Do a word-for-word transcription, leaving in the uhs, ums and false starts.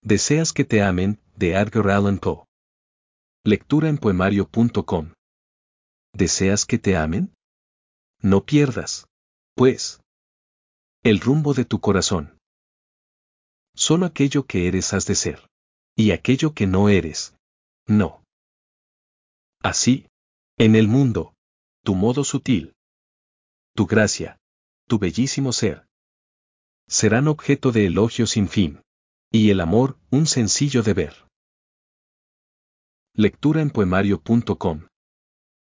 Deseas que te amen, de Edgar Allan Poe. Lectura en poemario punto com. ¿Deseas que te amen? No pierdas, pues, el rumbo de tu corazón. Solo aquello que eres has de ser. Y aquello que no eres, no. Así, en el mundo, tu modo sutil, tu gracia, tu bellísimo ser, serán objeto de elogio sin fin. Y el amor, un sencillo deber. Lectura en poemario punto com.